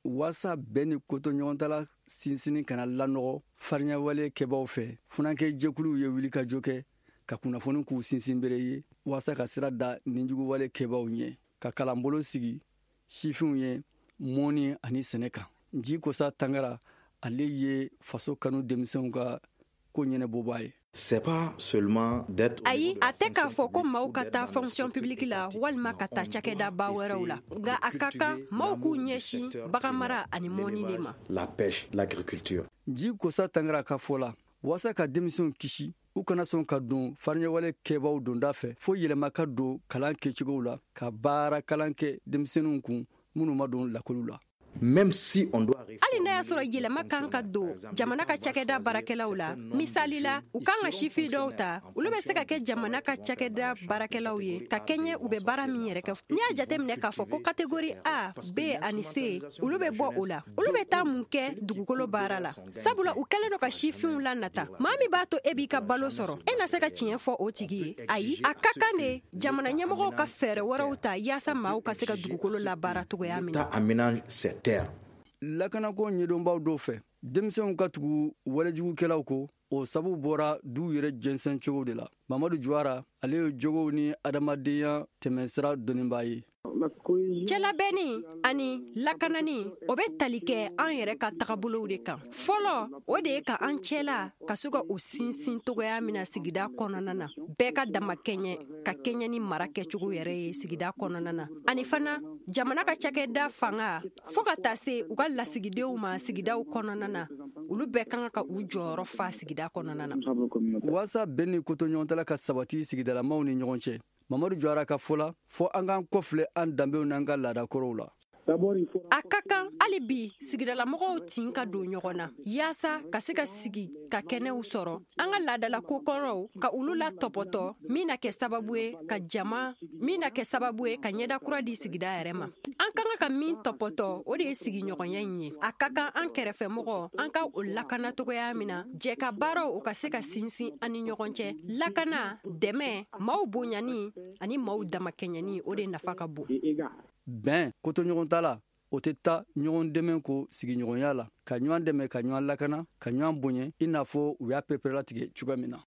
wasa bɛɛ ni koto ɲɔgɔn tala sinsini kana lanɔgɔ fariɲawale kɛbaw fɛ funankɛ jɛkuluw ye wulikajɔ kɛ ka kunnafoni k'u sinsin bere ye wasa ka sira da ninjuguwale kɛbaw ɲɛ ka kalanbolo sigi sifinw ye mɔni ani sɛnɛ kan nji kosa tangara ale ye faso kanu denmisɛnw ka ko ɲɛnɛbɔbaa ye. C'est pas seulement d'être ayi a tɛ k'a fɔ ko maaw ka taa fonction publique la walima ka taa cakɛda ba wɛrɛw la nka a ka kan maaw k'u ɲɛsin baganmara ani mɔni de ma. La pêche, l'agriculture. nji kosa tangara ka fɔ la wasa ka denmisɛnw kisi u kana sɔn ka don fariɲɛwale kɛbaw donda fɛ fo yɛlɛma ka don kalan kɛcogow la ka baara kalan kɛ denmisɛnninw kun minnu ma don lakɔliw la. Même si on doit hali n'a y'a sɔrɔ yɛlɛma kan ka don jamana ka cakɛda baarakɛlaw la misali la u kan ka sifin dɔw ta olu bɛ se ka kɛ jamana ka cakɛda baarakɛlaw ye ka kɛɲɛ u bɛ baara min yɛrɛ kɛ n'i y'a jateminɛ k'a fɔ ko kategori A B ani C olu bɛ bɔ o la olu bɛ taa mun kɛ dugukolo baara la sabula u kɛlen do ka sifinw la nata maa min b'a to e b'i ka balo sɔrɔ e na se ka tiɲɛ fɔ o tigi ye ayi a ka kan de jamana ɲɛmɔgɔw ka fɛɛrɛ wɛrɛw ta yaasa maaw ka se ka dugukolo la baara cogoya min na. lakanako ɲɛdɔnbaw dɔw fɛ denmisɛnw ka tugu walejugukɛlaw ko o sabu bɔra duw yɛrɛ jɛnsɛn cogo de la. Mamadu Juwara ale ye jogow ni adamadenya tɛmɛsira dɔnnibaa ye. cɛlabɛnni ani lakanani o bɛ tali kɛ an yɛrɛ ka tagabolow de kan fɔlɔ o de ye ka an cɛla ka se ka o sinsin togoya min na sigida kɔnɔna na bɛɛ ka dama kɛɲɛ ka kɛɲɛ ni mara kɛcogo yɛrɛ ye sigida kɔnɔna na ani fana jamana ka cakɛda fanga fɔɔ ka taa se u ka lasigidenw ma sigidaw kɔnɔna na olu bɛɛ kan ka u jɔyɔrɔ fa sigida kɔnɔna na. Wasa bɛn ni koto ɲɔgɔntala ka sabati sigidalamaw ni ɲɔgɔn cɛ. Mamadu Juwara ka fɔ la fɔ an k'an kɔfilɛ an danbew n'an ka laadakɔrɔw la. a ka kan hali bi sigidalamɔgɔw tin ka don ɲɔgɔn na yaasa ka se ka sigi ka kɛnɛw sɔrɔ an ka laadala kokɔrɔw ka olu la tɔpɔtɔ min na kɛ sababu ye ka ɲɛda kura di sigida yɛrɛ ma an ka kan ka min tɔpɔtɔ o de ye sigiɲɔgɔnya in ye a ka kan an kɛrɛfɛmɔgɔ an ka o lakana togoya min na jɛ ka baaraw o ka se ka sinsin an ni ɲɔgɔn cɛ lakana dɛmɛ maaw bonyani ani maaw damakɛɲɛni o de nafa ka bon. bɛn koto ɲɔgɔn ta la o tɛ taa ɲɔgɔn dɛmɛ ko sigiɲɔgɔnya la ka ɲɔgɔn dɛmɛ ka ɲɔgɔn lakana ka ɲɔgɔn bonya i n'a fɔ u y'a peperelatigɛ cogoya min na.